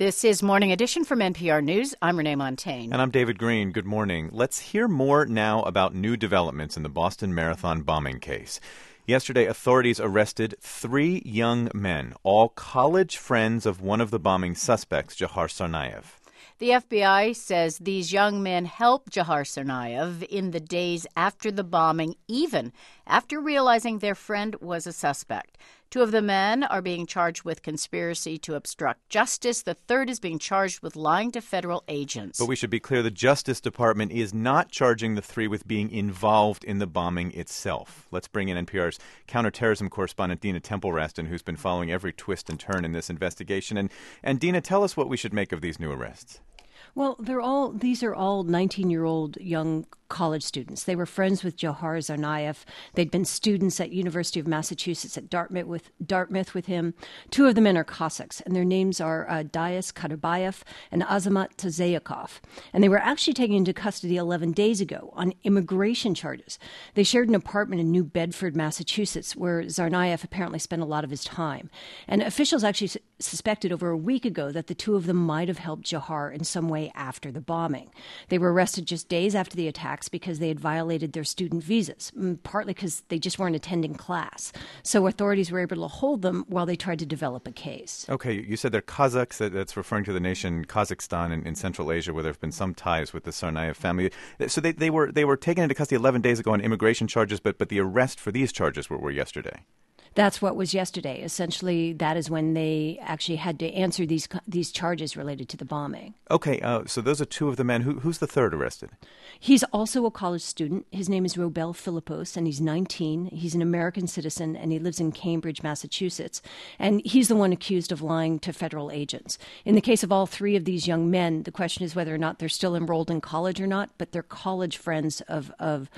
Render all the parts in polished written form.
This is Morning Edition from NPR News. I'm Renee Montagne. And I'm David Green. Good morning. Let's hear more now about new developments in the Boston Marathon bombing case. Yesterday, authorities arrested 3 young men, all college friends of one of the bombing suspects, Dzhokhar Tsarnaev. The FBI says these young men helped Dzhokhar Tsarnaev in the days after the bombing, even after realizing their friend was a suspect. 2 of the men are being charged with conspiracy to obstruct justice. The third is being charged with lying to federal agents. But we should be clear, the Justice Department is not charging the 3 with being involved in the bombing itself. Let's bring in NPR's counterterrorism correspondent, Dina Temple-Raston, who's been following every twist and turn in this investigation. And Dina, tell us what we should make of these new arrests. Well, these are all 19-year-old young college students. They were friends with Dzhokhar Tsarnaev. They'd been students at University of Massachusetts at Dartmouth with him. 2 of the men are Cossacks, and their names are Dias Kadabayev and Azamat Tazayakov. And they were actually taken into custody 11 days ago on immigration charges. They shared an apartment in New Bedford, Massachusetts, where Tsarnaev apparently spent a lot of his time. And officials actually suspected over a week ago that the 2 of them might have helped Dzhokhar in some way after the bombing. They were arrested just days after the attacks because they had violated their student visas, partly because they just weren't attending class. So authorities were able to hold them while they tried to develop a case. Okay, you said they're Kazakhs. That's referring to the nation Kazakhstan in Central Asia, where there have been some ties with the Tsarnaev family. So they were taken into custody 11 days ago on immigration charges, but the arrest for these charges were yesterday. That's what was yesterday. Essentially, that is when they actually had to answer these charges related to the bombing. Okay, so those are 2 of the men. Who's the third arrested? He's also a college student. His name is Robel Philippos, and he's 19. He's an American citizen, and he lives in Cambridge, Massachusetts. And he's the one accused of lying to federal agents. In the case of all 3 of these young men, the question is whether or not they're still enrolled in college or not, but they're college friends of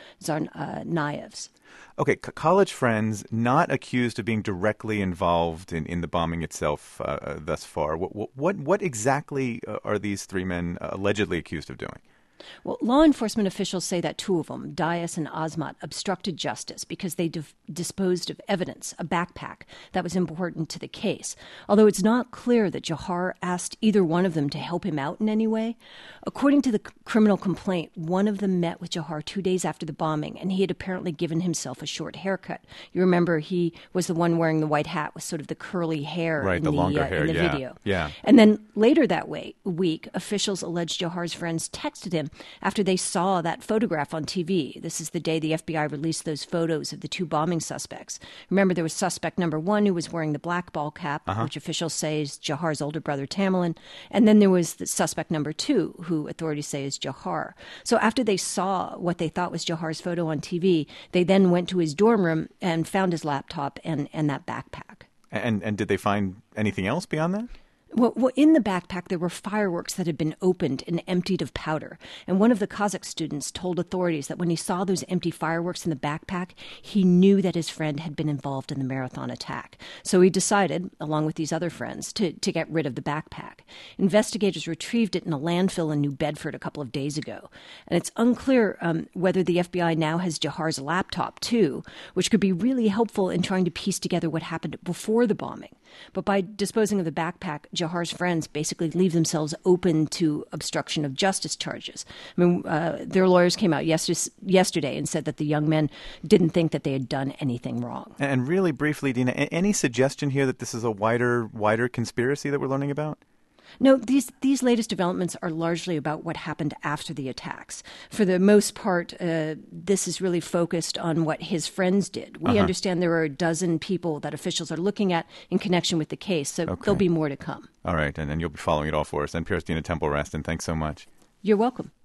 Tsarnaev's. Okay, college friends not accused of being directly involved in the bombing itself thus far. What exactly are these 3 men allegedly accused of doing? Well, law enforcement officials say that 2 of them, Dias and Azmat, obstructed justice because they disposed of evidence, a backpack, that was important to the case. Although it's not clear that Dzhokhar asked either one of them to help him out in any way. According to the criminal complaint, one of them met with Dzhokhar 2 days after the bombing, and he had apparently given himself a short haircut. You remember he was the one wearing the white hat with sort of the curly hair in the video. Yeah. And then later that week, officials alleged Dzhohar's friends texted him after they saw that photograph on TV. This is the day the FBI released those photos of the 2 bombing suspects. Remember, there was suspect number 1 who was wearing the black ball cap, which officials say is Dzhohar's older brother Tamerlan. And then there was the suspect number 2, who authorities say is Dzhokhar. So after they saw what they thought was Dzhohar's photo on TV, they then went to his dorm room and found his laptop and that backpack. And did they find anything else beyond that? Well, in the backpack, there were fireworks that had been opened and emptied of powder. And one of the Kazakh students told authorities that when he saw those empty fireworks in the backpack, he knew that his friend had been involved in the marathon attack. So he decided, along with these other friends, to get rid of the backpack. Investigators retrieved it in a landfill in New Bedford a couple of days ago. And it's unclear whether the FBI now has Dzhohar's laptop, too, which could be really helpful in trying to piece together what happened before the bombing. But by disposing of the backpack, Dzhohar's friends basically leave themselves open to obstruction of justice charges. I mean, their lawyers came out yesterday and said that the young men didn't think that they had done anything wrong. And really briefly, Dina, any suggestion here that this is a wider conspiracy that we're learning about? No, these latest developments are largely about what happened after the attacks. For the most part, this is really focused on what his friends did. We understand there are a dozen people that officials are looking at in connection with the case, so there'll be more to come. All right, and you'll be following it all for us. NPR's Dina Temple-Raston, thanks so much. You're welcome.